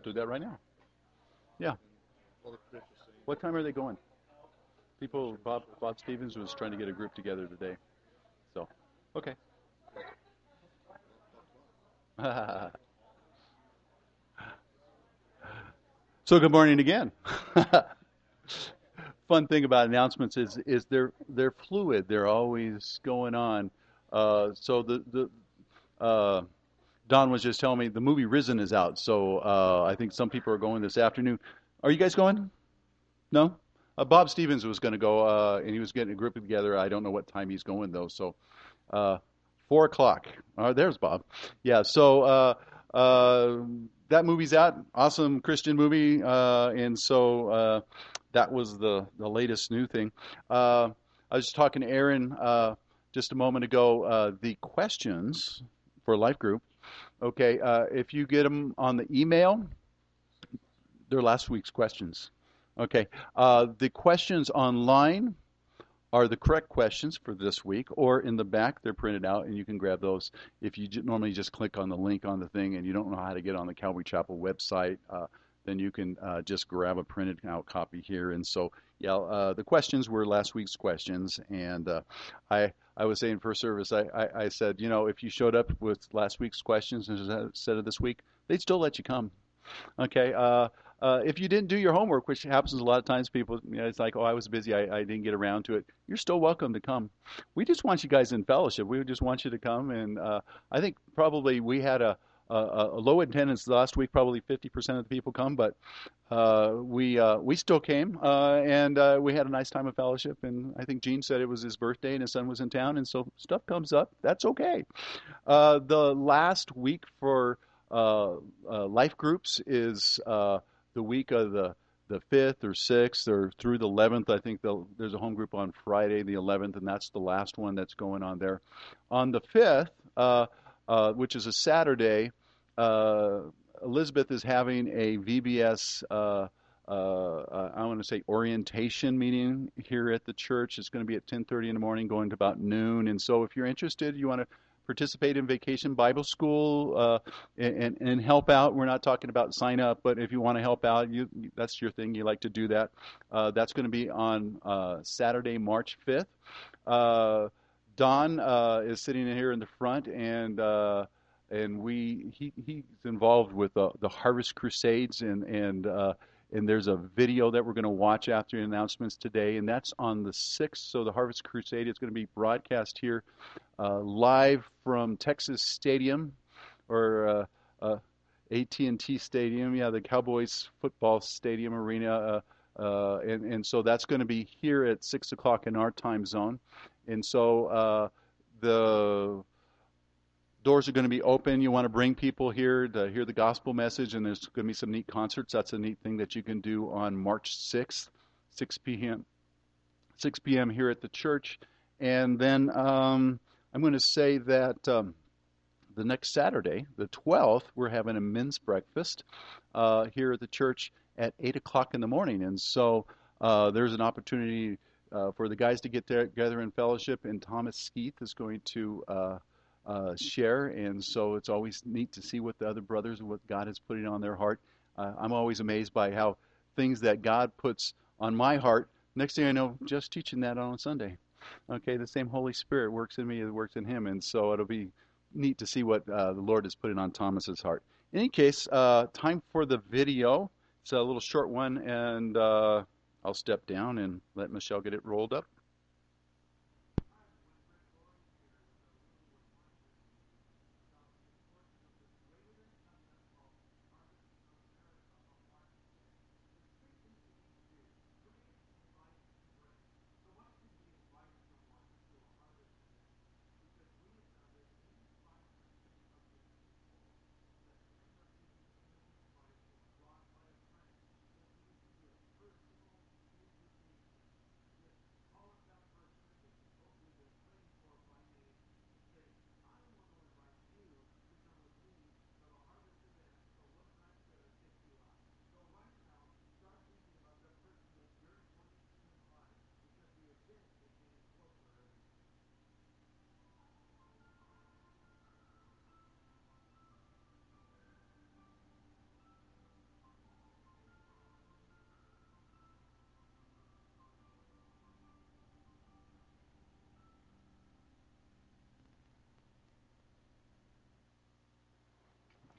do that right now. Yeah. All the credentials saying What time are they going? not People, sure. Bob Stevens was trying to get a group together today. So, okay. Like, not tomorrow. So good morning again. Fun thing about announcements is they're fluid. They're always going on. So the uh, Don was just telling me the movie Risen is out. So I think some people are going this afternoon. Are you guys going? No? Bob Stevens was going to go, and he was getting a group together. I don't know what time he's going though. So uh, 4 o'clock. There's Bob. Yeah. So that movie's out. Awesome Christian movie. And so that was the latest new thing. I was talking to Aaron just a moment ago. The questions for Life Group. Okay. If you get them on the email, they're last week's questions. Okay. The questions online are the correct questions for this week, or in the back, they're printed out, and you can grab those. If you normally just click on the link on the thing and you don't know how to get on the Calvary Chapel website, then you can just grab a printed out copy here. And so, yeah, the questions were last week's questions, and I was saying first service, I said, if you showed up with last week's questions instead of this week, they'd still let you come. Okay. If you didn't do your homework, which happens a lot of times, people, it's like, oh, I was busy, I didn't get around to it. You're still welcome to come. We just want you guys in fellowship. We just want you to come. And I think probably we had a low attendance last week. Probably 50% of the people come, but we still came, and we had a nice time of fellowship. And I think Gene said it was his birthday and his son was in town, and so stuff comes up. That's okay. The last week for life groups is the week of the 5th or 6th or through the 11th. I think there's a home group on Friday, the 11th, and that's the last one that's going on there. On the 5th, which is a Saturday, uh, Elizabeth is having a VBS. I want to say orientation meeting here at the church. It's going to be at 10:30 in the morning, going to about noon. And so, if you're interested, you want to participate in Vacation Bible School and help out. We're not talking about sign up, but if you want to help out, that's your thing. You like to do that. That's going to be on Saturday, March 5th. Uh, Don is sitting in here in the front, and he's involved with the Harvest Crusades, and there's a video that we're going to watch after the announcements today, and that's on the 6th. So the Harvest Crusade is going to be broadcast here live from Texas Stadium or AT&T Stadium, yeah, the Cowboys football stadium arena, and so that's going to be here at 6 o'clock in our time zone, and so the doors are going to be open. You want to bring people here to hear the gospel message, and there's going to be some neat concerts. That's a neat thing that you can do on March 6th, 6 p.m. 6 p.m. here at the church, and then I'm going to say that the next Saturday, the 12th, we're having a men's breakfast here at the church at 8 o'clock in the morning. And so there's an opportunity for the guys to get together in fellowship, and Thomas Skeeth is going to share. And so it's always neat to see what the other brothers and what God is putting on their heart. I'm always amazed by how things that God puts on my heart, next thing I know, just teaching that on Sunday. Okay, the same Holy Spirit works in me as works in him, and so it'll be neat to see what the Lord is putting on Thomas's heart. In any case, time for the video. It's a little short one, and I'll step down and let Michelle get it rolled up.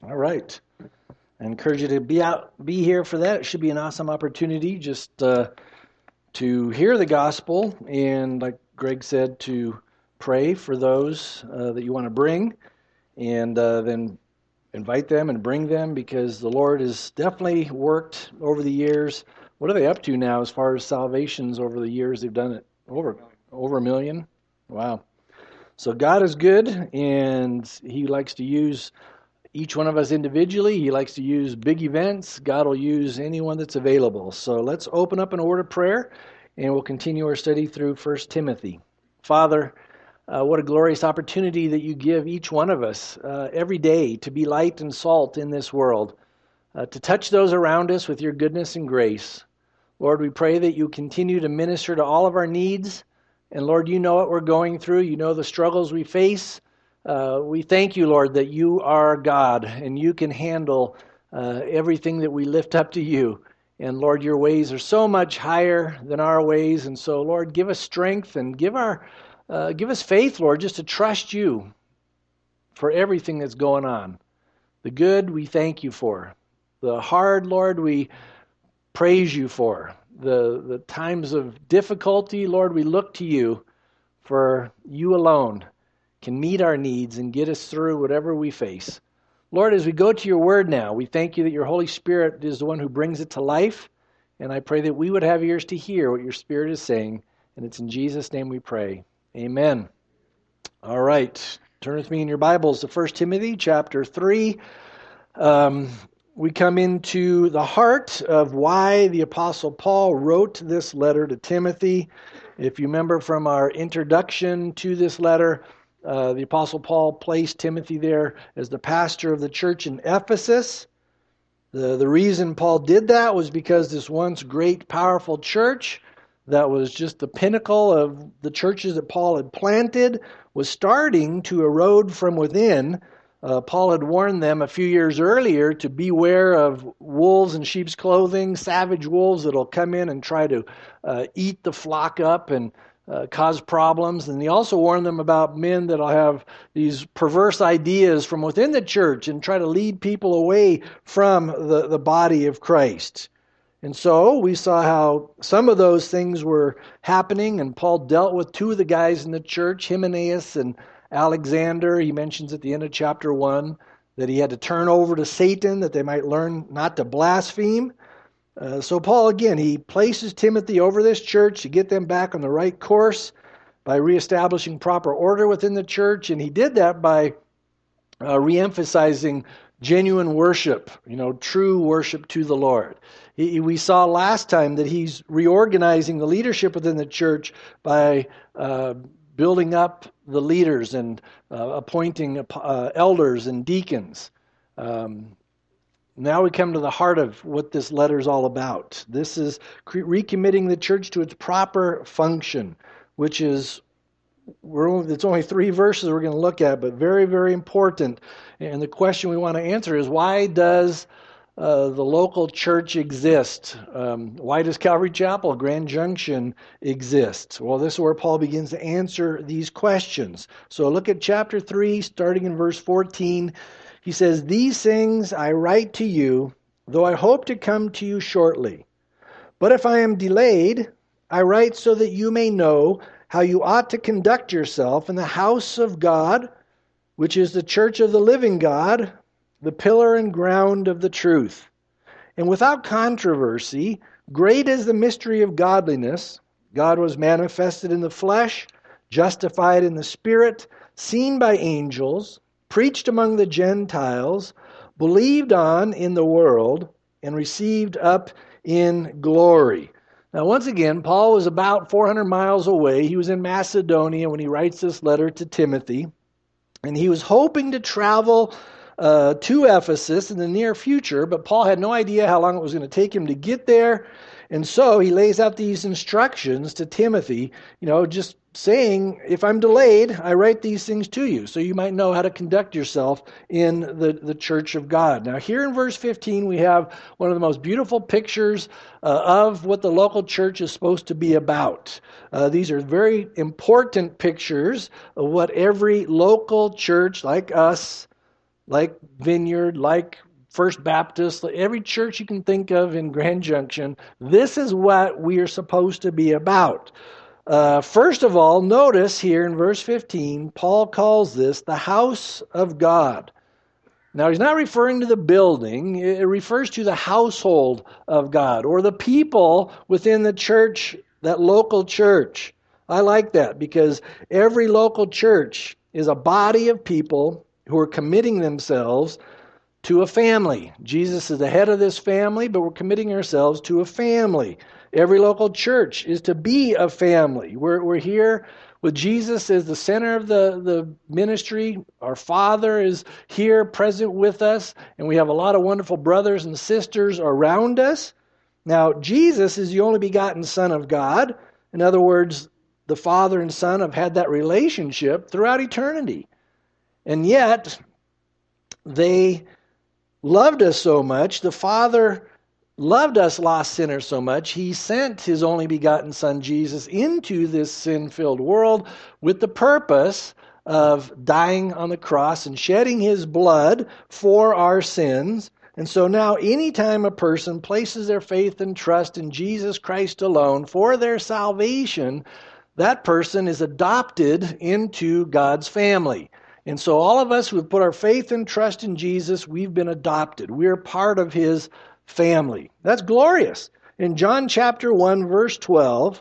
All right. I encourage you to be here for that. It should be an awesome opportunity just to hear the gospel and, like Greg said, to pray for those that you want to bring, and then invite them and bring them, because the Lord has definitely worked over the years. What are they up to now as far as salvations over the years? They've done it over 1,000,000. Wow. So God is good, and He likes to use each one of us individually. He likes to use big events. God will use anyone that's available. So let's open up an word of prayer, and we'll continue our study through 1 Timothy. Father, what a glorious opportunity that you give each one of us every day to be light and salt in this world, to touch those around us with your goodness and grace. Lord, we pray that you continue to minister to all of our needs. And Lord, you know what we're going through. You know the struggles we face. We thank you, Lord, that you are God and you can handle everything that we lift up to you. And Lord, your ways are so much higher than our ways. And so, Lord, give us strength and give us faith, Lord, just to trust you for everything that's going on. The good, we thank you for. The hard, Lord, we praise you for. The times of difficulty, Lord, we look to you, for you alone can meet our needs and get us through whatever we face. Lord, as we go to your word now, we thank you that your Holy Spirit is the one who brings it to life, and I pray that we would have ears to hear what your Spirit is saying, and it's in Jesus' name we pray. Amen. All right. Turn with me in your Bibles to 1 Timothy chapter 3. We come into the heart of why the Apostle Paul wrote this letter to Timothy. If you remember from our introduction to this letter, the Apostle Paul placed Timothy there as the pastor of the church in Ephesus. The reason Paul did that was because this once great, powerful church that was just the pinnacle of the churches that Paul had planted was starting to erode from within. Paul had warned them a few years earlier to beware of wolves in sheep's clothing, savage wolves that'll come in and try to eat the flock up and cause problems. And he also warned them about men that'll have these perverse ideas from within the church and try to lead people away from the body of Christ. And so we saw how some of those things were happening, and Paul dealt with two of the guys in the church, Hymenaeus and Alexander. He mentions at the end of chapter 1 that he had to turn over to Satan that they might learn not to blaspheme. So Paul, again, he places Timothy over this church to get them back on the right course by reestablishing proper order within the church, and he did that by reemphasizing genuine worship, true worship to the Lord. We saw last time that he's reorganizing the leadership within the church by building up the leaders and appointing elders and deacons. Now we come to the heart of what this letter is all about. This is recommitting the church to its proper function, which is, it's only 3 verses we're going to look at, but very, very important. And the question we want to answer is, why does the local church exist? Why does Calvary Chapel, Grand Junction exist? Well, this is where Paul begins to answer these questions. So look at chapter 3, starting in verse 14. He says, "These things I write to you, though I hope to come to you shortly. But if I am delayed, I write so that you may know how you ought to conduct yourself in the house of God, which is the church of the living God, the pillar and ground of the truth. And without controversy, great is the mystery of godliness. God was manifested in the flesh, justified in the spirit, seen by angels, preached among the Gentiles, believed on in the world, and received up in glory." Now, once again, Paul was about 400 miles away. He was in Macedonia when he writes this letter to Timothy. And he was hoping to travel to Ephesus in the near future, but Paul had no idea how long it was going to take him to get there. And so he lays out these instructions to Timothy, just saying, if I'm delayed, I write these things to you, so you might know how to conduct yourself in the church of God. Now, here in verse 15, we have one of the most beautiful pictures of what the local church is supposed to be about. These are very important pictures of what every local church like us like Vineyard, like First Baptist, like every church you can think of in Grand Junction. This is what we are supposed to be about. First of all, notice here in verse 15, Paul calls this the house of God. Now, he's not referring to the building. It refers to the household of God or the people within the church, that local church. I like that because every local church is a body of people who are committing themselves to a family. Jesus is the head of this family, but we're committing ourselves to a family. Every local church is to be a family. We're here with Jesus as the center of the ministry. Our Father is here present with us, and we have a lot of wonderful brothers and sisters around us. Now, Jesus is the only begotten Son of God. In other words, the Father and Son have had that relationship throughout eternity. And yet, they loved us so much. The Father loved us lost sinners so much, He sent His only begotten Son, Jesus, into this sin-filled world with the purpose of dying on the cross and shedding His blood for our sins. And so now, anytime a person places their faith and trust in Jesus Christ alone for their salvation, that person is adopted into God's family. And so all of us who have put our faith and trust in Jesus, we've been adopted. We're part of His family. That's glorious. In John chapter 1, verse 12,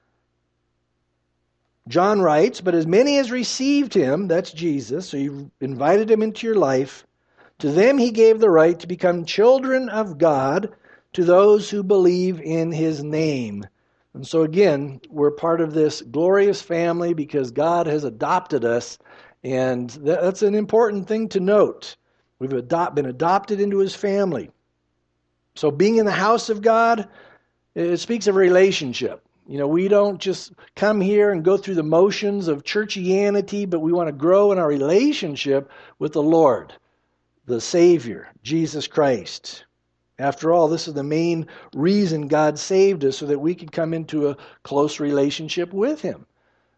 John writes, "But as many as received Him," that's Jesus, so you've invited Him into your life, "to them He gave the right to become children of God, to those who believe in His name." And so again, we're part of this glorious family because God has adopted us, and that's an important thing to note. We've been adopted into His family. So being in the house of God, it speaks of a relationship. You know, we don't just come here and go through the motions of churchianity, but we want to grow in our relationship with the Lord, the Savior, Jesus Christ. After all, this is the main reason God saved us, so that we could come into a close relationship with Him.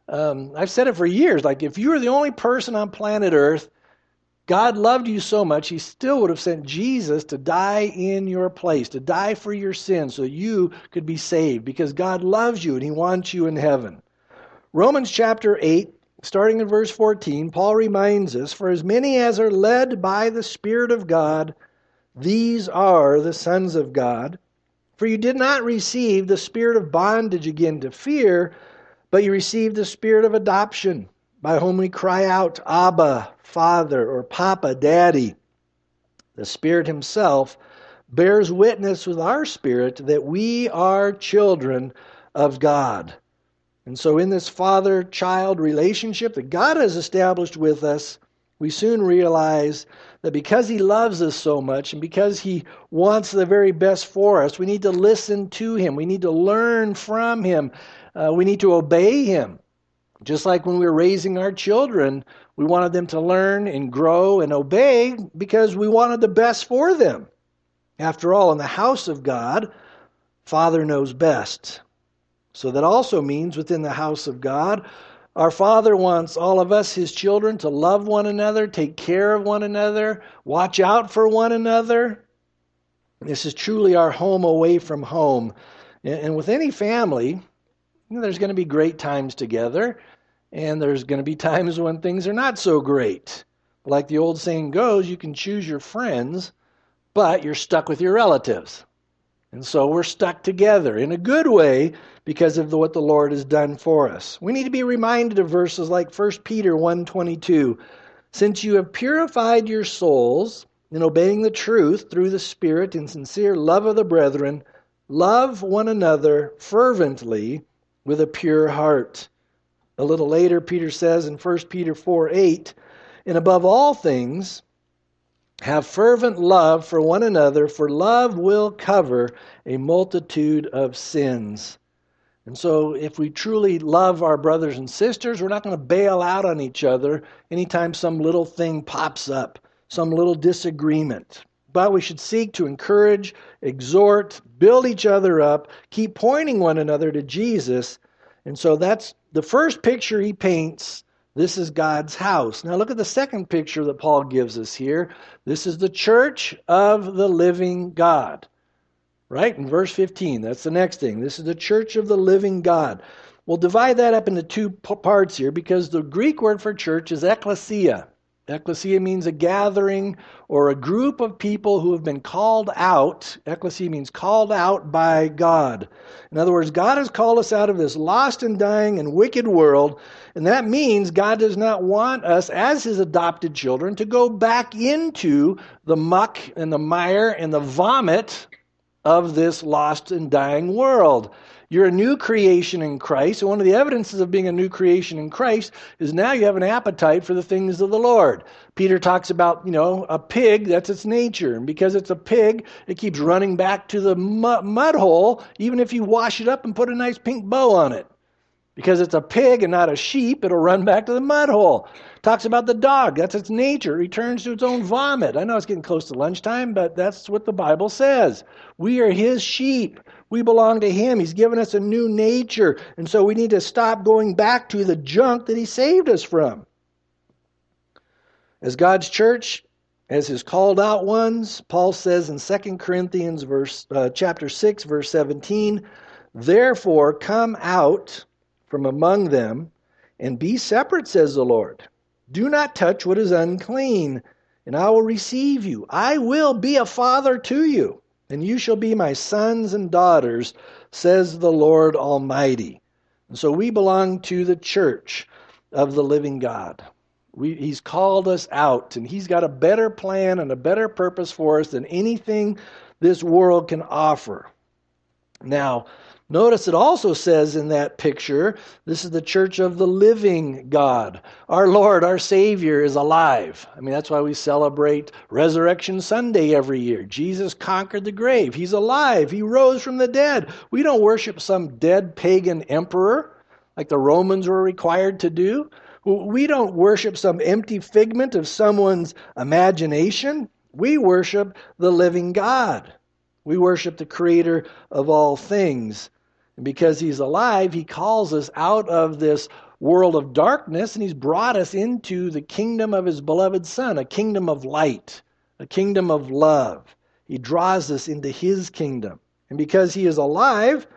I've said it for years, like if you were the only person on planet Earth, God loved you so much, He still would have sent Jesus to die in your place, to die for your sins so you could be saved, because God loves you and He wants you in heaven. Romans chapter 8, starting in verse 14, Paul reminds us, "For as many as are led by the Spirit of God, these are the sons of God. For you did not receive the spirit of bondage again to fear, but you received the spirit of adoption, by whom we cry out, Abba, Father, or Papa, Daddy." The Spirit Himself bears witness with our spirit that we are children of God. And so in this father-child relationship that God has established with us, we soon realize that because He loves us so much and because He wants the very best for us, we need to listen to Him. We need to learn from Him. We need to obey Him. Just like when we were raising our children, we wanted them to learn and grow and obey because we wanted the best for them. After all, in the house of God, Father knows best. So that also means within the house of God, our Father wants all of us, His children, to love one another, take care of one another, watch out for one another. This is truly our home away from home. And with any family, there's going to be great times together, and there's going to be times when things are not so great. Like the old saying goes, you can choose your friends, but you're stuck with your relatives. And so we're stuck together in a good way because of what the Lord has done for us. We need to be reminded of verses like 1 Peter 1:22. "Since you have purified your souls in obeying the truth through the Spirit in sincere love of the brethren, love one another fervently with a pure heart." A little later, Peter says in 1 Peter 4:8, "And above all things, have fervent love for one another, for love will cover a multitude of sins." And so if we truly love our brothers and sisters, we're not going to bail out on each other anytime some little thing pops up, some little disagreement. But we should seek to encourage, exhort, build each other up, keep pointing one another to Jesus. And so that's the first picture he paints, This is God's house. Now look at the second picture that Paul gives us here. This is the church of the living God. Right? In verse 15, that's the next thing. This is the church of the living God. We'll divide that up into two parts here because the Greek word for church is ekklesia. Ekklesia means a gathering or a group of people who have been called out. Ekklesia means called out by God. In other words, God has called us out of this lost and dying and wicked world, and that means God does not want us as His adopted children to go back into the muck and the mire and the vomit of this lost and dying world. You're a new creation in Christ, and one of the evidences of being a new creation in Christ is now you have an appetite for the things of the Lord. Peter talks about, a pig, that's its nature, and because it's a pig, it keeps running back to the mud hole, even if you wash it up and put a nice pink bow on it. Because it's a pig and not a sheep, it'll run back to the mud hole. Talks about the dog, that's its nature, it returns to its own vomit. I know it's getting close to lunchtime, but that's what the Bible says. We are His sheep. We belong to Him. He's given us a new nature. And so we need to stop going back to the junk that He saved us from. As God's church, as His called out ones, Paul says in 2 Corinthians chapter 6, verse 17, "Therefore come out from among them and be separate, says the Lord. Do not touch what is unclean, and I will receive you. I will be a father to you, and you shall be my sons and daughters, says the Lord Almighty." And so we belong to the church of the living God. He's called us out, and He's got a better plan and a better purpose for us than anything this world can offer. Now, notice it also says in that picture, this is the church of the living God. Our Lord, our Savior is alive. That's why we celebrate Resurrection Sunday every year. Jesus conquered the grave. He's alive. He rose from the dead. We don't worship some dead pagan emperor like the Romans were required to do. We don't worship some empty figment of someone's imagination. We worship the living God. We worship the Creator of all things. And because He's alive, He calls us out of this world of darkness, and He's brought us into the kingdom of His beloved Son, a kingdom of light, a kingdom of love. He draws us into His kingdom. And because He is alive,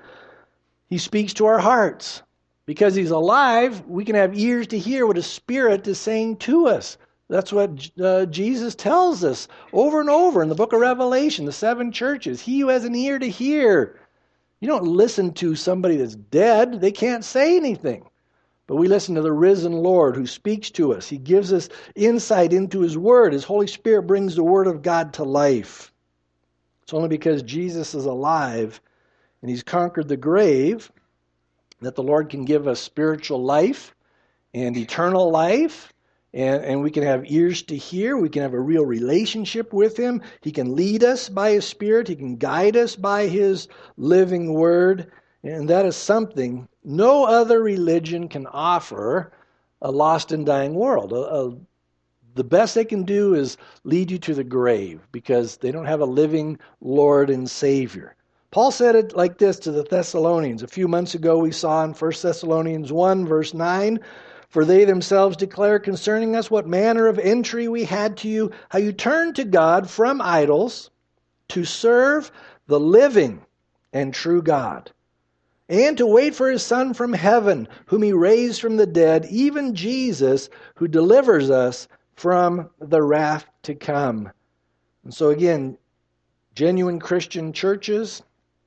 He speaks to our hearts. Because He's alive, we can have ears to hear what His Spirit is saying to us. That's what Jesus tells us over and over in the book of Revelation, the 7 churches. He who has an ear to hear. You don't listen to somebody that's dead. They can't say anything. But we listen to the risen Lord who speaks to us. He gives us insight into His Word. His Holy Spirit brings the Word of God to life. It's only because Jesus is alive and He's conquered the grave that the Lord can give us spiritual life and eternal life. And we can have ears to hear. We can have a real relationship with Him. He can lead us by His Spirit. He can guide us by His living Word. And that is something no other religion can offer a lost and dying world. The best they can do is lead you to the grave because they don't have a living Lord and Savior. Paul said it like this to the Thessalonians. A few months ago we saw in 1 Thessalonians 1 verse 9, "For they themselves declare concerning us what manner of entry we had to you, how you turned to God from idols to serve the living and true God, and to wait for His Son from heaven, whom He raised from the dead, even Jesus, who delivers us from the wrath to come." And so again, genuine Christian churches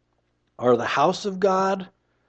are the house of God,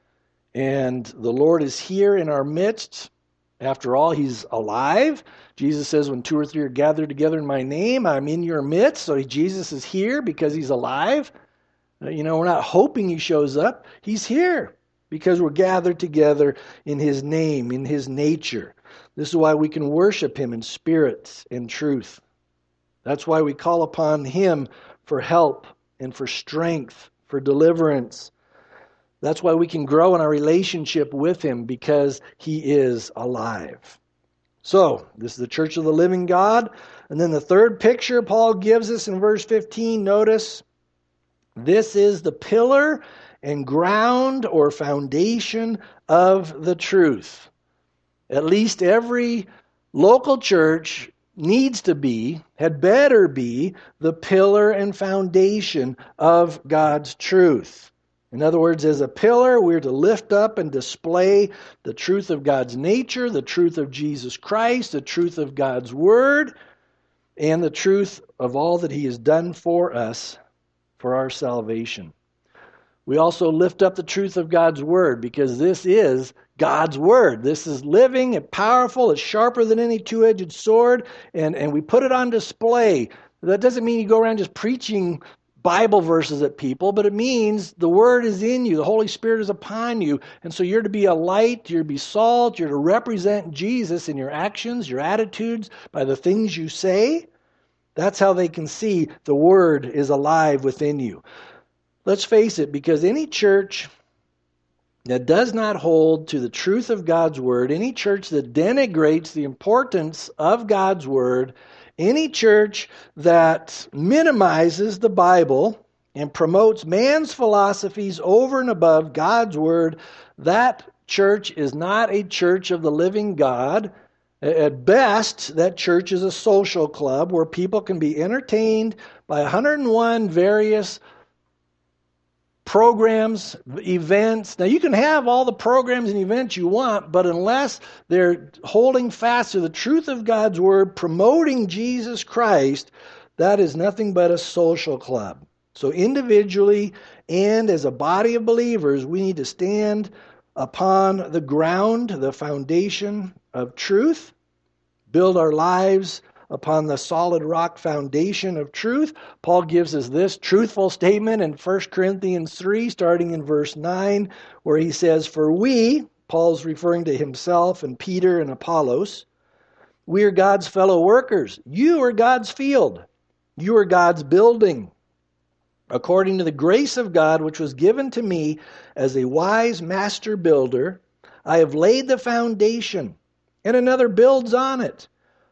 and the Lord is here in our midst. After all, He's alive. Jesus says, when 2 or 3 are gathered together in my name, I'm in your midst. So Jesus is here because He's alive. We're not hoping He shows up. He's here because we're gathered together in His name, in His nature. This is why we can worship Him in spirit and truth. That's why we call upon Him for help and for strength, for deliverance. That's why we can grow in our relationship with Him, because He is alive. So, this is the church of the living God. And then the third picture Paul gives us in verse 15, notice, this is the pillar and ground or foundation of the truth. At least every local church needs to be, had better be, the pillar and foundation of God's truth. In other words, as a pillar, we're to lift up and display the truth of God's nature, the truth of Jesus Christ, the truth of God's Word, and the truth of all that He has done for us for our salvation. We also lift up the truth of God's Word because this is God's Word. This is living and powerful. It's sharper than any two-edged sword, and we put it on display. That doesn't mean you go around just preaching Bible verses at people, but it means the Word is in you. The Holy Spirit is upon you. And so you're to be a light, you're to be salt, you're to represent Jesus in your actions, your attitudes, by the things you say. That's how they can see the Word is alive within you. Let's face it, because any church that does not hold to the truth of God's Word, any church that denigrates the importance of God's Word, any church that minimizes the Bible and promotes man's philosophies over and above God's Word, that church is not a church of the living God. At best, that church is a social club where people can be entertained by 101 various programs, events. Now, you can have all the programs and events you want, but unless they're holding fast to the truth of God's Word, promoting Jesus Christ, that is nothing but a social club. So individually and as a body of believers, we need to stand upon the ground, the foundation of truth, build our lives upon the solid rock foundation of truth. Paul gives us this truthful statement in 1 Corinthians 3, starting in verse 9, where he says, "For we," Paul's referring to himself and Peter and Apollos, "we are God's fellow workers. You are God's field. You are God's building. According to the grace of God, which was given to me as a wise master builder, I have laid the foundation, and another builds on it.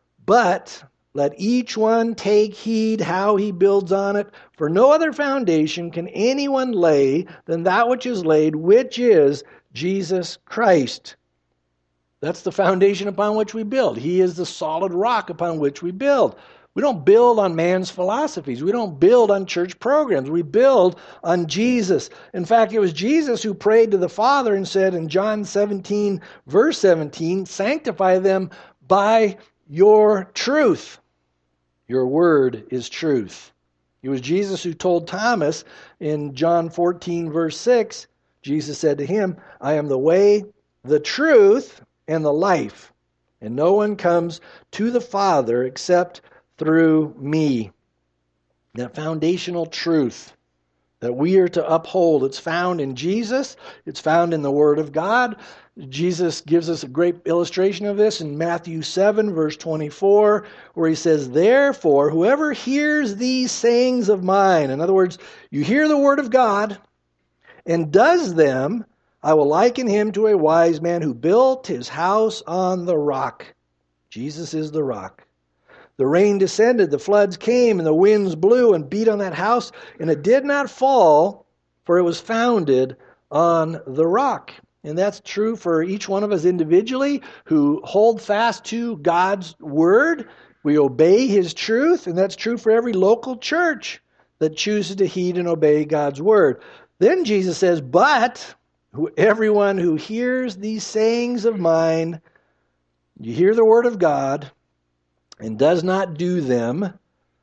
But let each one take heed how he builds on it, for no other foundation can anyone lay than that which is laid, which is Jesus Christ." That's the foundation upon which we build. He is the solid rock upon which we build. We don't build on man's philosophies. We don't build on church programs. We build on Jesus. In fact, it was Jesus who prayed to the Father and said in John 17, verse 17, "Sanctify them by your truth. Your word is truth." It was Jesus who told Thomas in John 14, verse 6, Jesus said to him, "I am the way, the truth, and the life, and no one comes to the Father except through me." That foundational truth that we are to uphold, it's found in Jesus, it's found in the Word of God. Jesus gives us a great illustration of this in Matthew 7, verse 24, where he says, "Therefore, whoever hears these sayings of mine," in other words, you hear the Word of God and does them, "I will liken him to a wise man who built his house on the rock." Jesus is the rock. "The rain descended, the floods came, and the winds blew and beat on that house, and it did not fall, for it was founded on the rock." And that's true for each one of us individually who hold fast to God's Word. We obey His truth, and that's true for every local church that chooses to heed and obey God's Word. Then Jesus says, "But everyone who hears these sayings of mine," you hear the Word of God, "and does not do them,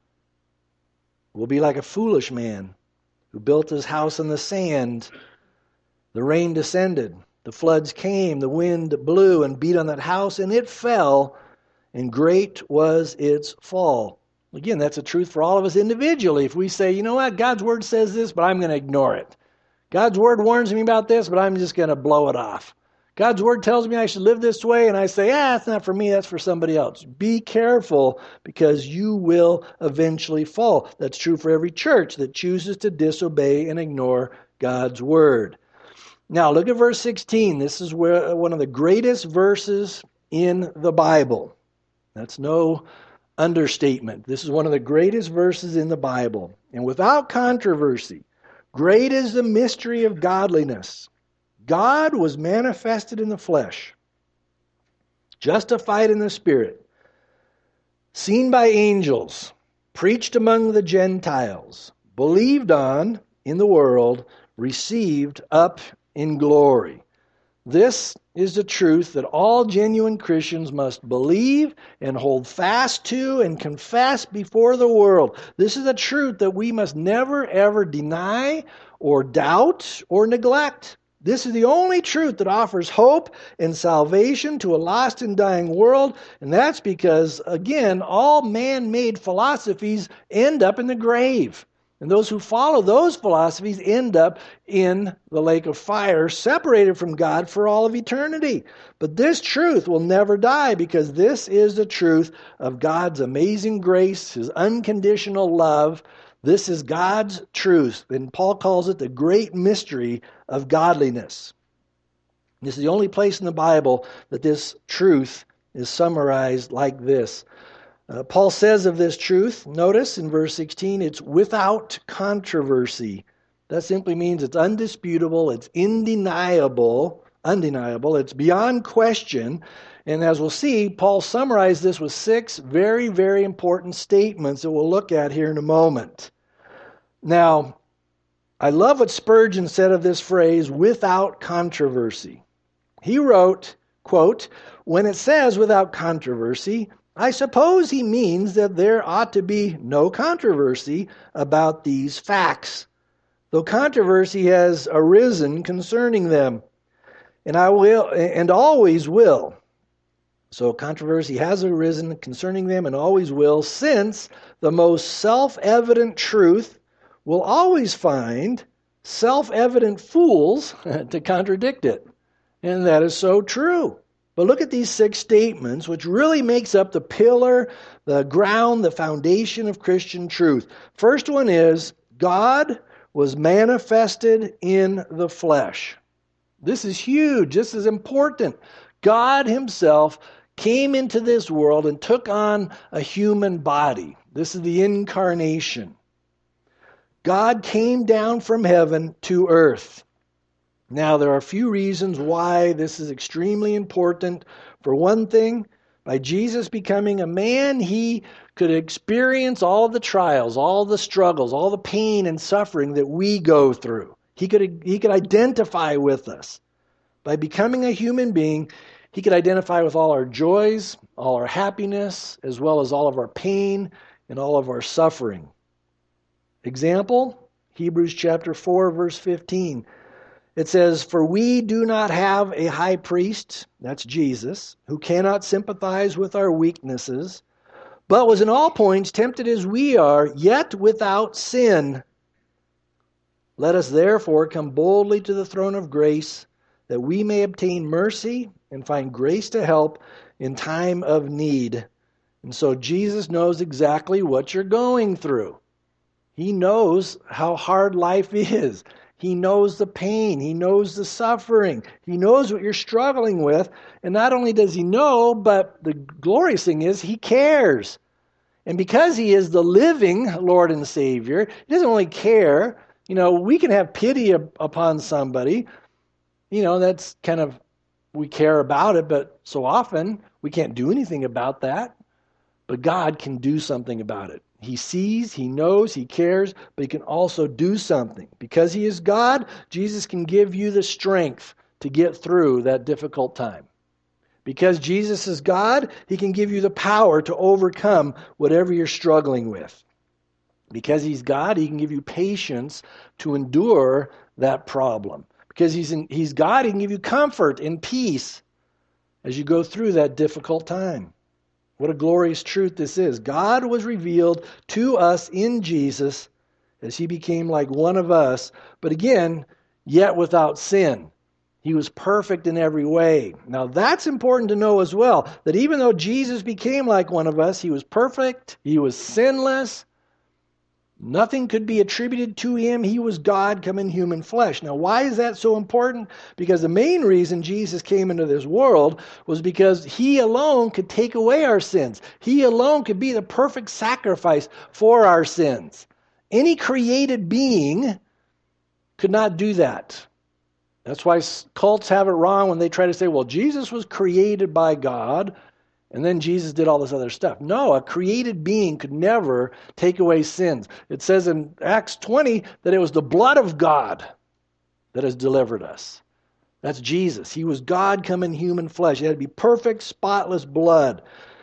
will be like a foolish man who built his house on the sand. The rain descended, the floods came, the wind blew and beat on that house, and it fell, and great was its fall." Again, that's a truth for all of us individually. If we say, you know what, God's Word says this, but I'm going to ignore it. God's Word warns me about this, but I'm just going to blow it off. God's Word tells me I should live this way, and I say, it's not for me, that's for somebody else. Be careful, because you will eventually fall. That's true for every church that chooses to disobey and ignore God's Word. Now, look at verse 16. This is one of the greatest verses in the Bible. That's no understatement. This is one of the greatest verses in the Bible. "And without controversy, great is the mystery of godliness. God was manifested in the flesh, justified in the Spirit, seen by angels, preached among the Gentiles, believed on in the world, received up in glory. This is the truth that all genuine Christians must believe and hold fast to and confess before the world. This is a truth that we must never, ever deny or doubt or neglect. This is the only truth that offers hope and salvation to a lost and dying world, and that's because, again, all man-made philosophies end up in the grave. And those who follow those philosophies end up in the lake of fire, separated from God for all of eternity. But this truth will never die, because this is the truth of God's amazing grace, His unconditional love. This is God's truth, and Paul calls it the great mystery of godliness. This is the only place in the Bible that this truth is summarized like this. Paul says of this truth, notice in verse 16, it's without controversy. That simply means it's undisputable, it's undeniable, it's beyond question. And as we'll see, Paul summarized this with 6 very, very important statements that we'll look at here in a moment. Now, I love what Spurgeon said of this phrase, without controversy. He wrote, quote, "When it says without controversy, I suppose he means that there ought to be no controversy about these facts, though controversy has arisen concerning them, and always will. So controversy has arisen concerning them and always will, since the most self-evident truth will always find self-evident fools to contradict it." And that is so true. But look at these 6 statements, which really makes up the pillar, the ground, the foundation of Christian truth. First one is, God was manifested in the flesh. This is huge. This is important. God Himself came into this world and took on a human body. This is the incarnation. God came down from heaven to earth. Now, there are a few reasons why this is extremely important. For one thing, by Jesus becoming a man, He could experience all the trials, all the struggles, all the pain and suffering that we go through. He could identify with us. By becoming a human being, He could identify with all our joys, all our happiness, as well as all of our pain and all of our suffering. Example, Hebrews chapter 4, verse 15. It says, "For we do not have a high priest," that's Jesus, "who cannot sympathize with our weaknesses, but was in all points tempted as we are, yet without sin. Let us therefore come boldly to the throne of grace, that we may obtain mercy and find grace to help in time of need." And so Jesus knows exactly what you're going through. He knows how hard life is. He knows the pain. He knows the suffering. He knows what you're struggling with. And not only does He know, but the glorious thing is He cares. And because He is the living Lord and Savior, He doesn't only care. We can have pity upon somebody. That's kind of, we care about it, but so often we can't do anything about that. But God can do something about it. He sees, He knows, He cares, but He can also do something. Because He is God, Jesus can give you the strength to get through that difficult time. Because Jesus is God, He can give you the power to overcome whatever you're struggling with. Because He's God, He can give you patience to endure that problem. Because He's God, He can give you comfort and peace as you go through that difficult time. What a glorious truth this is. God was revealed to us in Jesus as He became like one of us, but again, yet without sin. He was perfect in every way. Now that's important to know as well, that even though Jesus became like one of us, He was perfect, He was sinless, nothing could be attributed to Him. He was God come in human flesh. Now, why is that so important? Because the main reason Jesus came into this world was because He alone could take away our sins. He alone could be the perfect sacrifice for our sins. Any created being could not do that. That's why cults have it wrong when they try to say, well, Jesus was created by God, and then Jesus did all this other stuff. No, a created being could never take away sins. It says in Acts 20 that it was the blood of God that has delivered us. That's Jesus. He was God come in human flesh. It had to be perfect, spotless blood.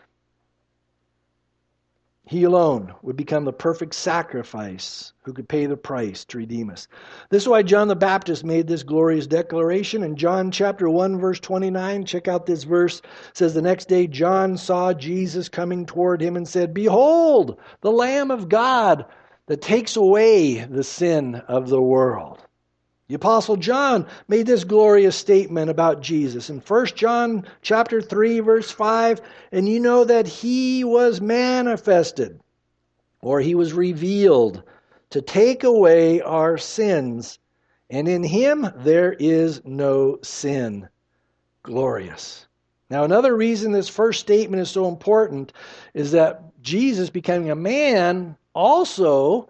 He alone would become the perfect sacrifice who could pay the price to redeem us. This is why John the Baptist made this glorious declaration. In John chapter 1, verse 29, check out this verse. It says, the next day John saw Jesus coming toward him and said, behold, the Lamb of God that takes away the sin of the world. The Apostle John made this glorious statement about Jesus in 1 John chapter 3, verse 5, and you know that he was manifested, or he was revealed, to take away our sins, and in him there is no sin. Glorious. Now, another reason this first statement is so important is that Jesus becoming a man also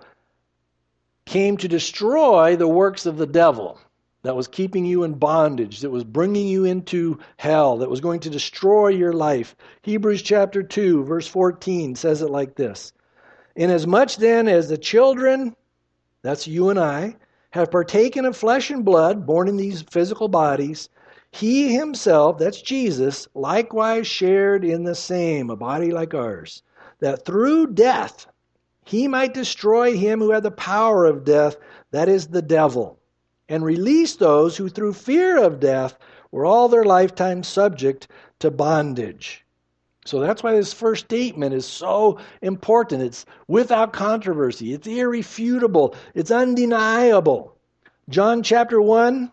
came to destroy the works of the devil that was keeping you in bondage, that was bringing you into hell, that was going to destroy your life. Hebrews chapter 2, verse 14 says it like this. Inasmuch then as the children, that's you and I, have partaken of flesh and blood, born in these physical bodies, he himself, that's Jesus, likewise shared in the same, a body like ours, that through death he might destroy him who had the power of death, that is the devil, and release those who through fear of death were all their lifetime subject to bondage. So that's why this first statement is so important. It's without controversy. It's irrefutable. It's undeniable. John chapter 1,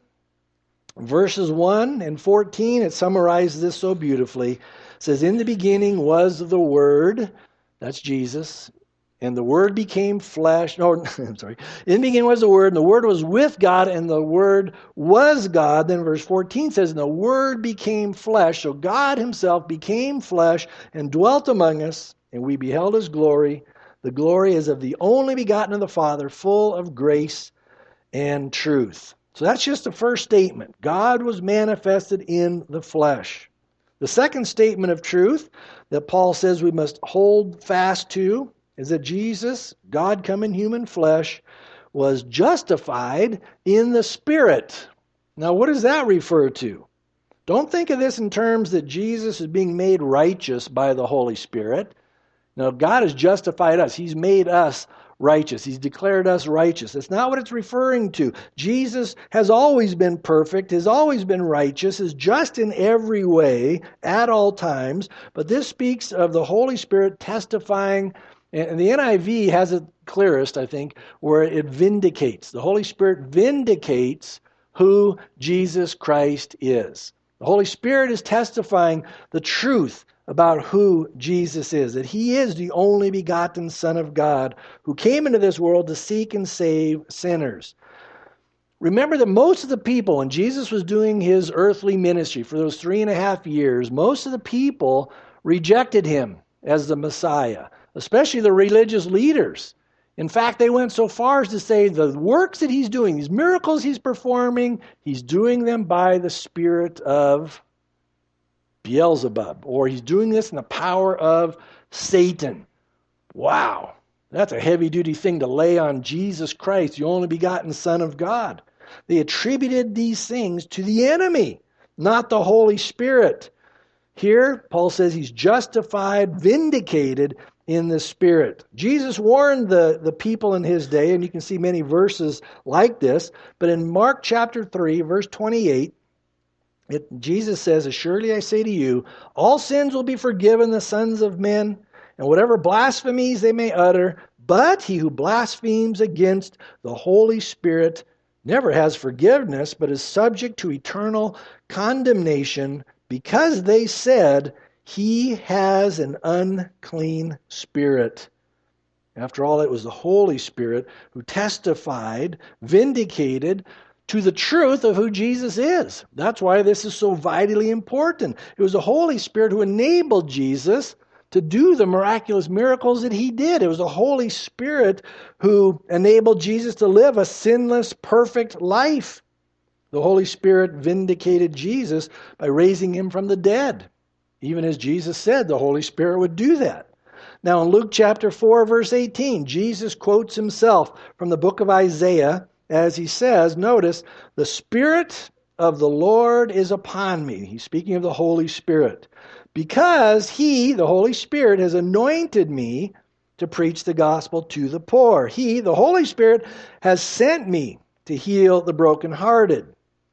verses 1 and 14, it summarizes this so beautifully. It says, in the beginning was the Word, that's Jesus, and the Word became flesh. No, I'm sorry. In the beginning was the Word, and the Word was with God, and the Word was God. Then verse 14 says, and the Word became flesh. So God himself became flesh and dwelt among us, and we beheld his glory. The glory is of the only begotten of the Father, full of grace and truth. So that's just the first statement. God was manifested in the flesh. The second statement of truth that Paul says we must hold fast to is that Jesus, God come in human flesh, was justified in the Spirit. Now, what does that refer to? Don't think of this in terms that Jesus is being made righteous by the Holy Spirit. No, God has justified us. He's made us righteous. He's declared us righteous. That's not what it's referring to. Jesus has always been perfect, has always been righteous, is just in every way at all times. But this speaks of the Holy Spirit testifying. And the NIV has it clearest, I think, where it vindicates. The Holy Spirit vindicates who Jesus Christ is. The Holy Spirit is testifying the truth about who Jesus is, that he is the only begotten Son of God who came into this world to seek and save sinners. Remember that most of the people, when Jesus was doing his earthly ministry for those 3.5 years, most of the people rejected him as the Messiah, especially the religious leaders. In fact, they went so far as to say the works that he's doing, these miracles he's performing, he's doing them by the spirit of Beelzebub, or he's doing this in the power of Satan. Wow, that's a heavy-duty thing to lay on Jesus Christ, the only begotten Son of God. They attributed these things to the enemy, not the Holy Spirit. Here, Paul says he's justified, vindicated in the Spirit. Jesus warned the people in his day, and you can see many verses like this, but in Mark chapter 3, verse 28, Jesus says, "Assuredly I say to you, all sins will be forgiven the sons of men, and whatever blasphemies they may utter, but he who blasphemes against the Holy Spirit never has forgiveness, but is subject to eternal condemnation, because they said, he has an unclean spirit." After all, it was the Holy Spirit who testified, vindicated to the truth of who Jesus is. That's why this is so vitally important. It was the Holy Spirit who enabled Jesus to do the miraculous miracles that he did. It was the Holy Spirit who enabled Jesus to live a sinless, perfect life. The Holy Spirit vindicated Jesus by raising him from the dead. Even as Jesus said, the Holy Spirit would do that. Now in Luke chapter 4, verse 18, Jesus quotes himself from the book of Isaiah as he says, notice, the Spirit of the Lord is upon me. He's speaking of the Holy Spirit. Because he, the Holy Spirit, has anointed me to preach the gospel to the poor. He, the Holy Spirit, has sent me to heal the brokenhearted,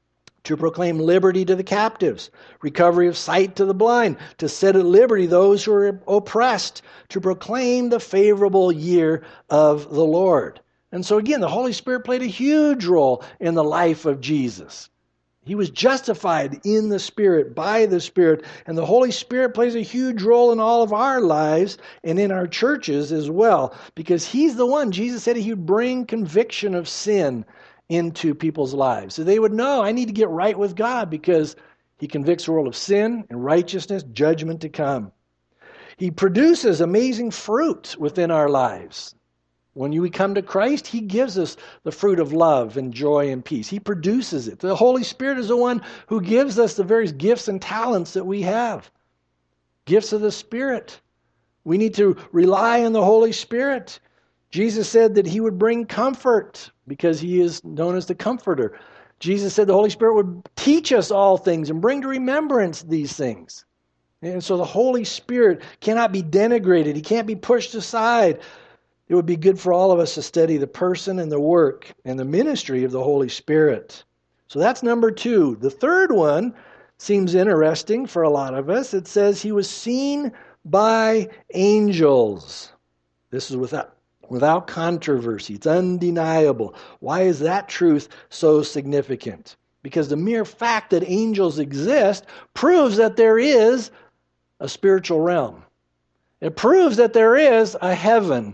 to proclaim liberty to the captives, recovery of sight to the blind, to set at liberty those who are oppressed, to proclaim the favorable year of the Lord. And so again, the Holy Spirit played a huge role in the life of Jesus. He was justified in the Spirit, by the Spirit, and the Holy Spirit plays a huge role in all of our lives and in our churches as well, because He's the one, Jesus said He would bring conviction of sin into people's lives. So they would know, I need to get right with God, because He convicts the world of sin and righteousness, judgment to come. He produces amazing fruit within our lives. When we come to Christ, He gives us the fruit of love and joy and peace. He produces it. The Holy Spirit is the one who gives us the various gifts and talents that we have. Gifts of the Spirit. We need to rely on the Holy Spirit. Jesus said that He would bring comfort because He is known as the Comforter. Jesus said the Holy Spirit would teach us all things and bring to remembrance these things. And so the Holy Spirit cannot be denigrated. He can't be pushed aside. It would be good for all of us to study the person and the work and the ministry of the Holy Spirit. So that's number 2. The third one seems interesting for a lot of us. It says He was seen by angels. This is without controversy. It's undeniable. Why is that truth so significant? Because the mere fact that angels exist proves that there is a spiritual realm. It proves that there is a heaven.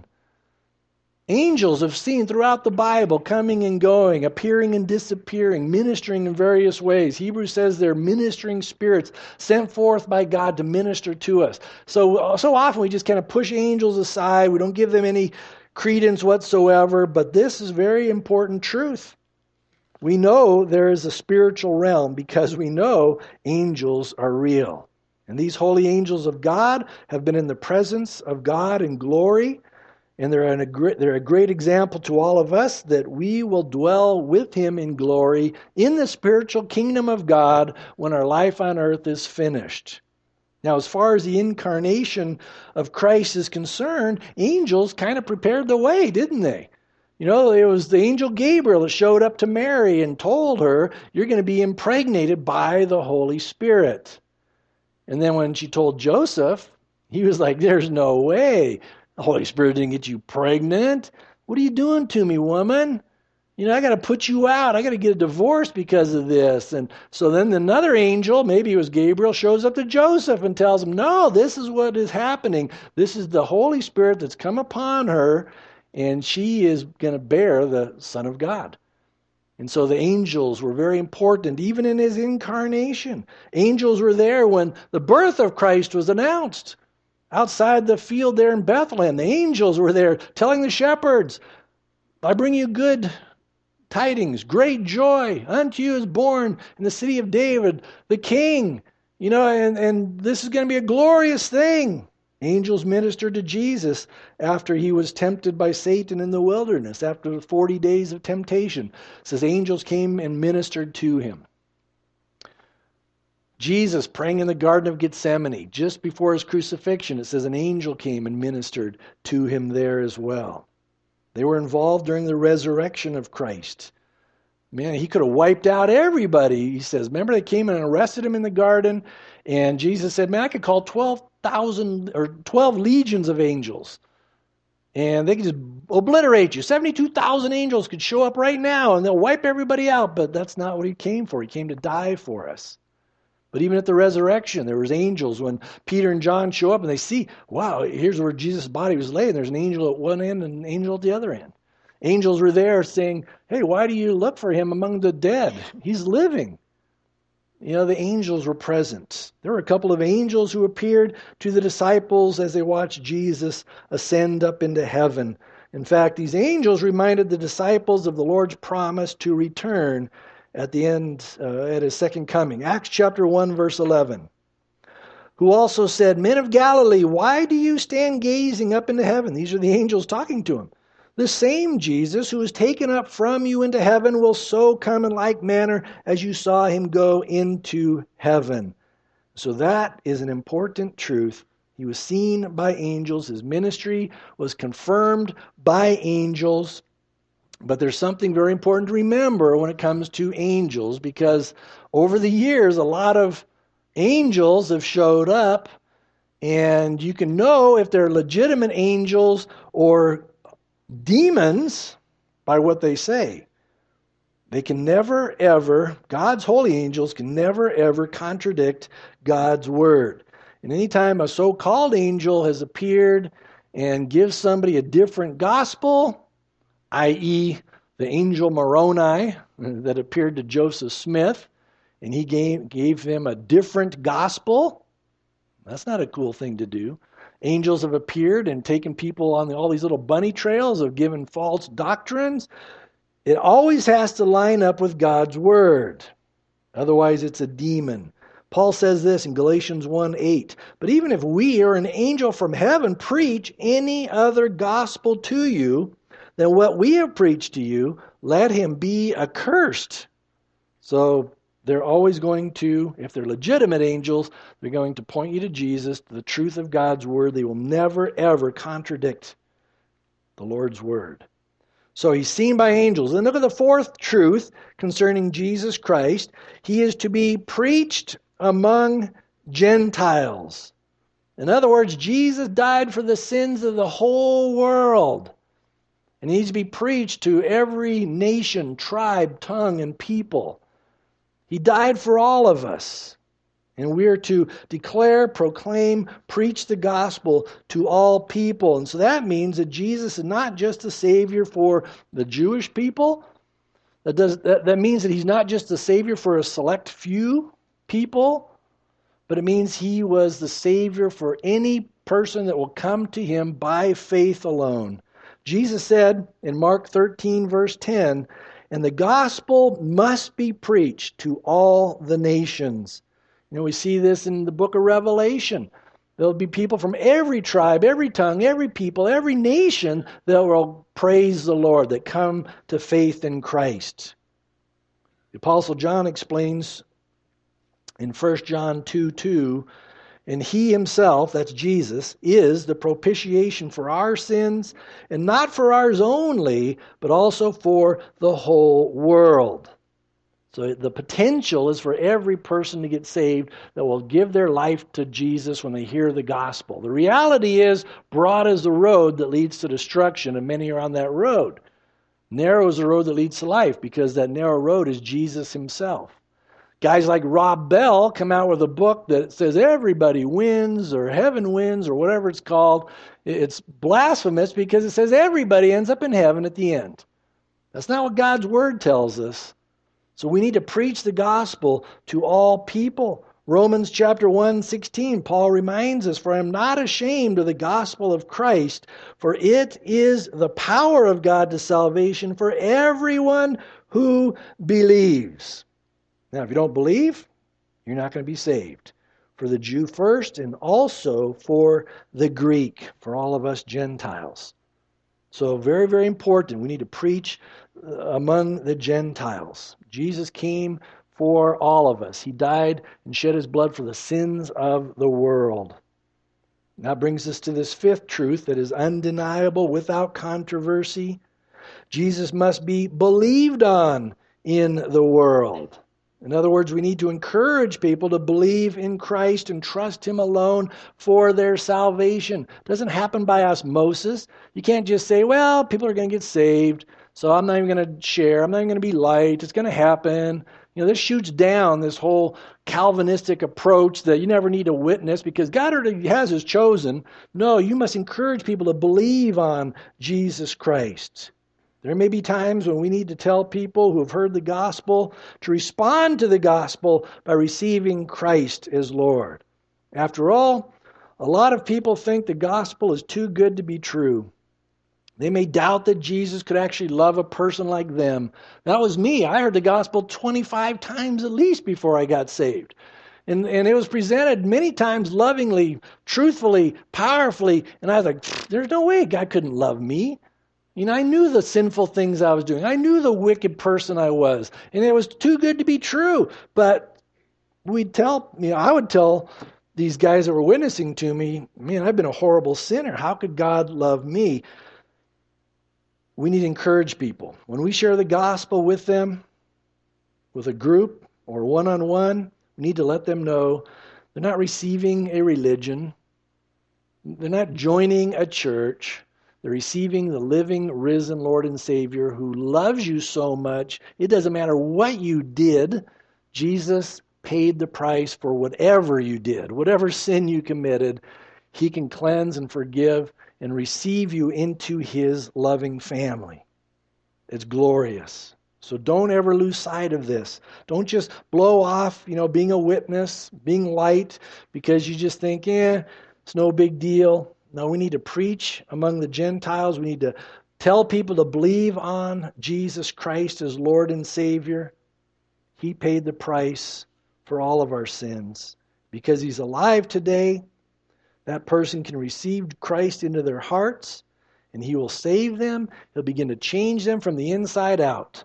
Angels have seen throughout the Bible coming and going, appearing and disappearing, ministering in various ways. Hebrews says they're ministering spirits sent forth by God to minister to us. So often we just kind of push angels aside. We don't give them any credence whatsoever, but this is very important truth. We know there is a spiritual realm because we know angels are real. And these holy angels of God have been in the presence of God in glory. And they're a great example to all of us that we will dwell with Him in glory in the spiritual kingdom of God when our life on earth is finished. Now, as far as the incarnation of Christ is concerned, angels kind of prepared the way, didn't they? You know, it was the angel Gabriel that showed up to Mary and told her, you're going to be impregnated by the Holy Spirit. And then when she told Joseph, he was like, there's no way. The Holy Spirit didn't get you pregnant. What are you doing to me, woman? You know, I got to put you out. I got to get a divorce because of this. And so then another angel, maybe it was Gabriel, shows up to Joseph and tells him, no, this is what is happening. This is the Holy Spirit that's come upon her, and she is going to bear the Son of God. And so the angels were very important, even in His incarnation. Angels were there when the birth of Christ was announced. Outside the field there in Bethlehem, the angels were there telling the shepherds, I bring you good tidings, great joy. Unto you is born in the city of David the King. You know, and this is going to be a glorious thing. Angels ministered to Jesus after He was tempted by Satan in the wilderness, after the 40 days of temptation. It says angels came and ministered to Him. Jesus praying in the Garden of Gethsemane, just before His crucifixion, it says an angel came and ministered to Him there as well. They were involved during the resurrection of Christ. Man, He could have wiped out everybody. He says, remember they came and arrested Him in the garden, and Jesus said, man, I could call 12,000 or 12 legions of angels, and they could just obliterate you. 72,000 angels could show up right now, and they'll wipe everybody out, but that's not what He came for. He came to die for us. But even at the resurrection, there was angels. When Peter and John show up and they see, wow, here's where Jesus' body was laid. There's an angel at one end and an angel at the other end. Angels were there saying, hey, why do you look for Him among the dead? He's living. You know, the angels were present. There were a couple of angels who appeared to the disciples as they watched Jesus ascend up into heaven. In fact, these angels reminded the disciples of the Lord's promise to return at the end, at his second coming. Acts chapter 1, verse 11. Who also said, Men of Galilee, why do you stand gazing up into heaven? These are the angels talking to him. The same Jesus who was taken up from you into heaven will so come in like manner as you saw him go into heaven. So that is an important truth. He was seen by angels. His ministry was confirmed by angels. But there's something very important to remember when it comes to angels, because over the years, a lot of angels have showed up, and you can know if they're legitimate angels or demons by what they say. They can never, ever, God's holy angels can never, ever contradict God's word. And anytime a so-called angel has appeared and gives somebody a different gospel, i.e., the angel Moroni that appeared to Joseph Smith, and he gave them a different gospel, that's not a cool thing to do. Angels have appeared and taken people on all these little bunny trails of giving false doctrines. It always has to line up with God's word. Otherwise, it's a demon. Paul says this in Galatians 1:8. But even if we or an angel from heaven preach any other gospel to you than what we have preached to you, let him be accursed. So they're always going to, if they're legitimate angels, they're going to point you to Jesus, to the truth of God's word. They will never, ever contradict the Lord's word. So he's seen by angels. And look at the fourth truth concerning Jesus Christ. He is to be preached among Gentiles. In other words, Jesus died for the sins of the whole world. And he needs to be preached to every nation, tribe, tongue, and people. He died for all of us. And we are to declare, proclaim, preach the gospel to all people. And so that means that Jesus is not just a Savior for the Jewish people. That means that he's not just a Savior for a select few people, but it means he was the Savior for any person that will come to him by faith alone. Jesus said in Mark 13, verse 10, and the gospel must be preached to all the nations. You know, we see this in the book of Revelation. There'll be people from every tribe, every tongue, every people, every nation that will praise the Lord, that come to faith in Christ. The Apostle John explains in 1 John 2:2, and he himself, that's Jesus, is the propitiation for our sins, and not for ours only, but also for the whole world. So the potential is for every person to get saved that will give their life to Jesus when they hear the gospel. The reality is, broad is the road that leads to destruction, and many are on that road. Narrow is the road that leads to life, because that narrow road is Jesus himself. Guys like Rob Bell come out with a book that says everybody wins or heaven wins or whatever it's called. It's blasphemous because it says everybody ends up in heaven at the end. That's not what God's word tells us. So we need to preach the gospel to all people. Romans chapter 1:16, Paul reminds us, for I am not ashamed of the gospel of Christ, for it is the power of God to salvation for everyone who believes. Now, if you don't believe, you're not going to be saved. For the Jew first, and also for the Greek, for all of us Gentiles. So very, very important. We need to preach among the Gentiles. Jesus came for all of us. He died and shed his blood for the sins of the world. That brings us to this fifth truth that is undeniable without controversy. Jesus must be believed on in the world. In other words, we need to encourage people to believe in Christ and trust him alone for their salvation. It doesn't happen by osmosis. You can't just say, well, people are going to get saved, so I'm not even going to share. I'm not even going to be light. It's going to happen. You know, this shoots down this whole Calvinistic approach that you never need a witness because God already has his chosen. No, you must encourage people to believe on Jesus Christ. There may be times when we need to tell people who have heard the gospel to respond to the gospel by receiving Christ as Lord. After all, a lot of people think the gospel is too good to be true. They may doubt that Jesus could actually love a person like them. That was me. I heard the gospel 25 times at least before I got saved. And it was presented many times lovingly, truthfully, powerfully. And I was like, there's no way God couldn't love me. I knew the sinful things I was doing. I knew the wicked person I was. And it was too good to be true. But I would tell these guys that were witnessing to me, man, I've been a horrible sinner. How could God love me? We need to encourage people. When we share the gospel with them, with a group or one-on-one, we need to let them know they're not receiving a religion. They're not joining a church. They're receiving the living, risen Lord and Savior who loves you so much. It doesn't matter what you did. Jesus paid the price for whatever you did, whatever sin you committed. He can cleanse and forgive and receive you into His loving family. It's glorious. So don't ever lose sight of this. Don't just blow off, being a witness, being light, because you just think, it's no big deal. No, we need to preach among the Gentiles. We need to tell people to believe on Jesus Christ as Lord and Savior. He paid the price for all of our sins. Because He's alive today, that person can receive Christ into their hearts, and He will save them. He'll begin to change them from the inside out.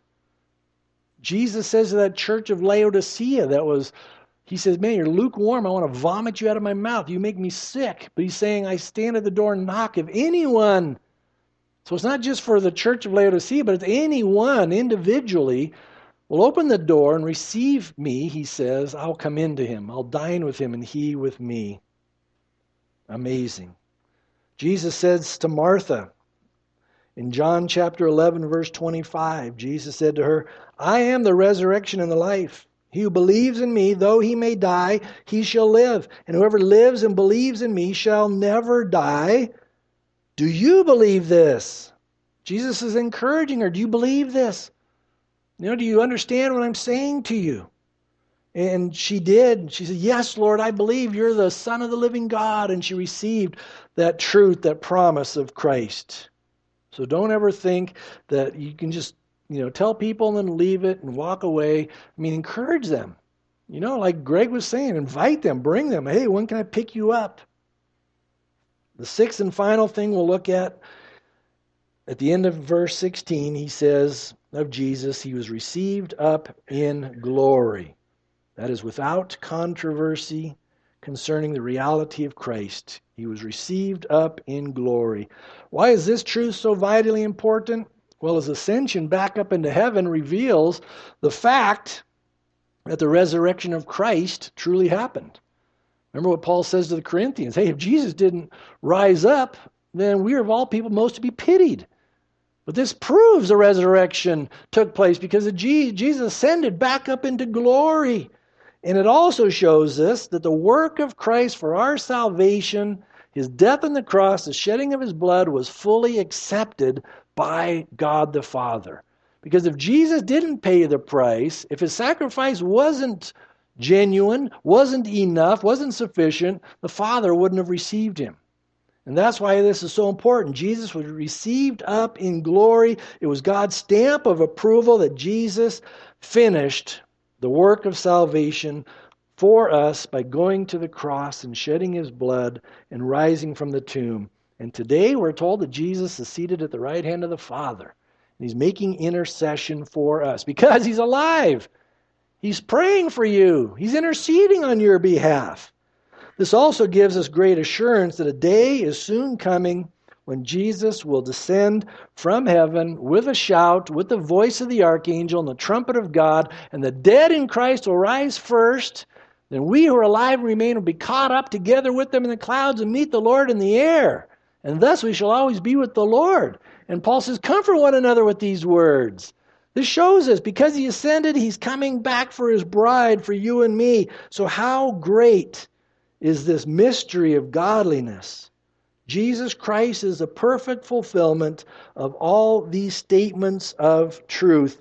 Jesus says to that church of Laodicea He says, man, you're lukewarm. I want to vomit you out of my mouth. You make me sick. But He's saying, I stand at the door and knock. If anyone, so it's not just for the church of Laodicea, but it's anyone individually will open the door and receive me, He says, I'll come into him. I'll dine with him and he with me. Amazing. Jesus says to Martha, in John chapter 11, verse 25, Jesus said to her, I am the resurrection and the life. He who believes in me, though he may die, he shall live. And whoever lives and believes in me shall never die. Do you believe this? Jesus is encouraging her. Do you believe this? Do you understand what I'm saying to you? And she did. She said, yes, Lord, I believe you're the Son of the living God. And she received that truth, that promise of Christ. So don't ever think that you can just, tell people and then leave it and walk away. Encourage them. Like Greg was saying, invite them, bring them. Hey, when can I pick you up? The sixth and final thing we'll look at the end of verse 16, he says of Jesus, He was received up in glory. That is without controversy concerning the reality of Christ. He was received up in glory. Why is this truth so vitally important? Well, His ascension back up into heaven reveals the fact that the resurrection of Christ truly happened. Remember what Paul says to the Corinthians. Hey, if Jesus didn't rise up, then we are of all people most to be pitied. But this proves the resurrection took place because Jesus ascended back up into glory. And it also shows us that the work of Christ for our salvation, His death on the cross, the shedding of His blood, was fully accepted by God the Father. Because if Jesus didn't pay the price, if His sacrifice wasn't genuine, wasn't enough, wasn't sufficient, the Father wouldn't have received Him. And that's why this is so important. Jesus was received up in glory. It was God's stamp of approval that Jesus finished the work of salvation for us by going to the cross and shedding His blood and rising from the tomb. And today we're told that Jesus is seated at the right hand of the Father. And He's making intercession for us because He's alive. He's praying for you. He's interceding on your behalf. This also gives us great assurance that a day is soon coming when Jesus will descend from heaven with a shout, with the voice of the archangel and the trumpet of God, and the dead in Christ will rise first. Then we who are alive and remain will be caught up together with them in the clouds and meet the Lord in the air. And thus we shall always be with the Lord. And Paul says, comfort one another with these words. This shows us, because He ascended, He's coming back for His bride, for you and me. So how great is this mystery of godliness? Jesus Christ is the perfect fulfillment of all these statements of truth.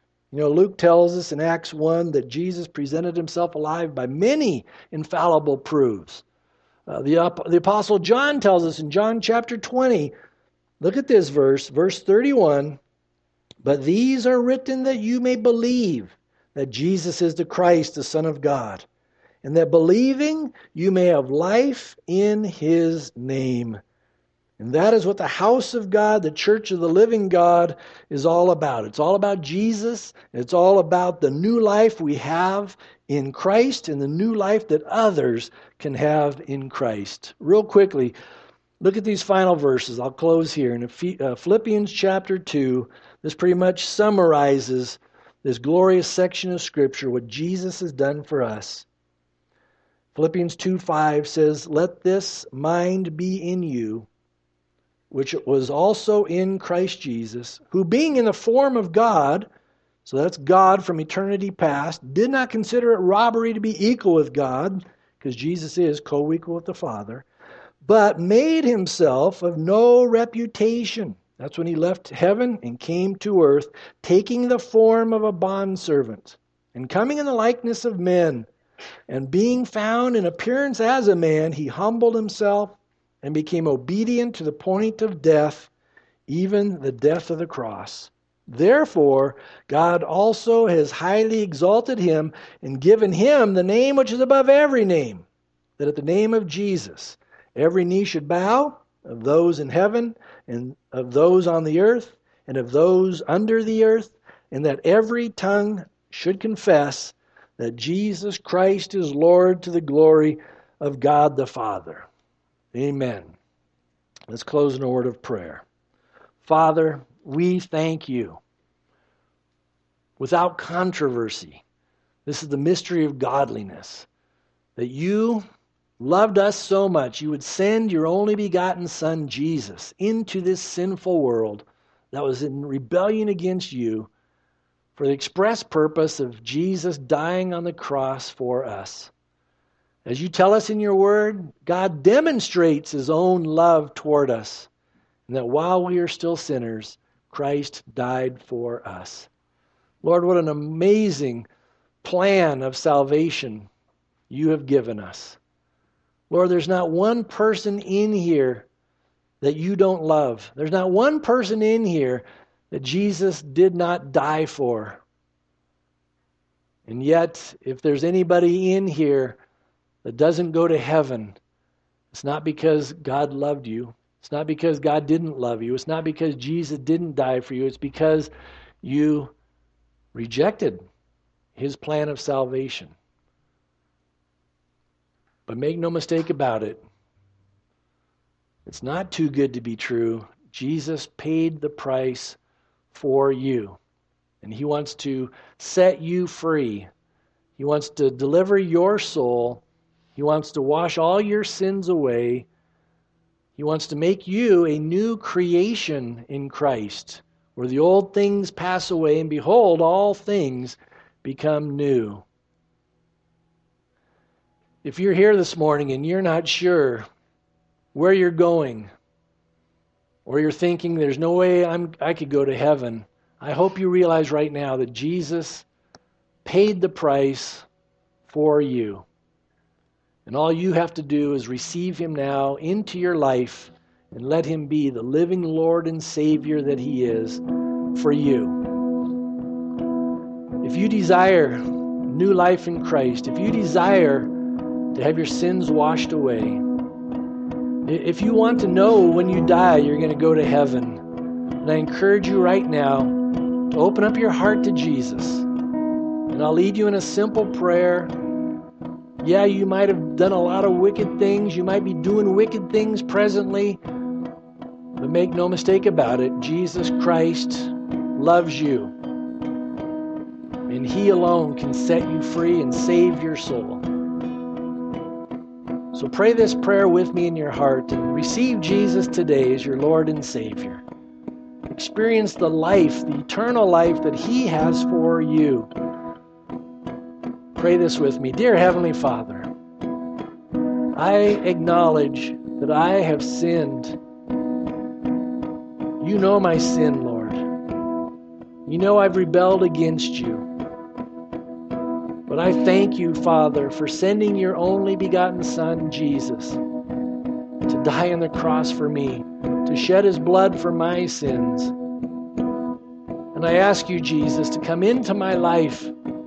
Luke tells us in Acts 1 that Jesus presented Himself alive by many infallible proofs. The Apostle John tells us in John chapter 20 Look at this verse 31. But these are written that you may believe that Jesus is the Christ, the Son of God, and that believing you may have life in His name. And that is what the house of God, the church of the living God, is all about. It's all about Jesus. It's all about the new life we have in Christ and the new life that others can have in Christ. Real quickly, look at these final verses. I'll close here. In Philippians chapter 2, this pretty much summarizes this glorious section of Scripture, what Jesus has done for us. Philippians 2:5 says, "Let this mind be in you, which was also in Christ Jesus, who being in the form of God," so that's God from eternity past, "did not consider it robbery to be equal with God," because Jesus is co-equal with the Father, "but made himself of no reputation." That's when he left heaven and came to earth, taking the form of a bondservant, and coming in the likeness of men, and being found in appearance as a man, he humbled himself and became obedient to the point of death, even the death of the cross. Therefore, God also has highly exalted him and given him the name which is above every name, that at the name of Jesus every knee should bow, of those in heaven and of those on the earth and of those under the earth, and that every tongue should confess that Jesus Christ is Lord, to the glory of God the Father. Amen. Let's close in a word of prayer. Father, we thank you. Without controversy, this is the mystery of godliness, that you loved us so much, you would send your only begotten Son, Jesus, into this sinful world that was in rebellion against you, for the express purpose of Jesus dying on the cross for us. As you tell us in your word, God demonstrates his own love toward us, and that while we are still sinners, Christ died for us. Lord, what an amazing plan of salvation you have given us. Lord, there's not one person in here that you don't love. There's not one person in here that Jesus did not die for. And yet, if there's anybody in here that doesn't go to heaven, it's not because God loved you. It's not because God didn't love you. It's not because Jesus didn't die for you. It's because you rejected his plan of salvation. But make no mistake about it, it's not too good to be true. Jesus paid the price for you. And he wants to set you free. He wants to deliver your soul. He wants to wash all your sins away. He wants to make you a new creation in Christ, where the old things pass away, and behold, all things become new. If you're here this morning and you're not sure where you're going, or you're thinking there's no way I could go to heaven, I hope you realize right now that Jesus paid the price for you. And all you have to do is receive him now into your life and let him be the living Lord and Savior that he is for you. If you desire new life in Christ, if you desire to have your sins washed away, if you want to know when you die you're going to go to heaven, and I encourage you right now to open up your heart to Jesus. And I'll lead you in a simple prayer. Yeah, you might have done a lot of wicked things. You might be doing wicked things presently. But make no mistake about it, Jesus Christ loves you. And he alone can set you free and save your soul. So pray this prayer with me in your heart and receive Jesus today as your Lord and Savior. Experience the life, the eternal life that he has for you. Pray this with me. Dear Heavenly Father, I acknowledge that I have sinned. You know my sin, Lord. You know I've rebelled against you. But I thank you, Father, for sending your only begotten Son, Jesus, to die on the cross for me, to shed His blood for my sins. And I ask you, Jesus, to come into my life.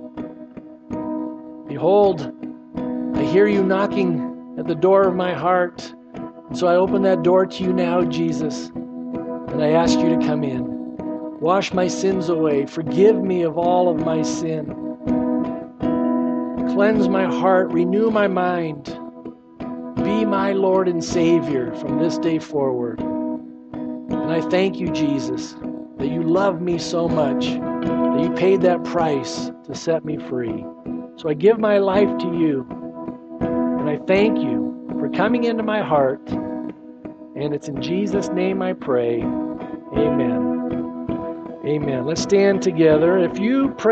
Behold, I hear you knocking at the door of my heart. And so I open that door to you now, Jesus, and I ask you to come in. Wash my sins away. Forgive me of all of my sin. Cleanse my heart. Renew my mind. Be my Lord and Savior from this day forward. And I thank you, Jesus, that you love me so much, that you paid that price to set me free. So I give my life to you, and I thank you for coming into my heart. And it's in Jesus' name I pray. Amen. Amen. Let's stand together. If you pray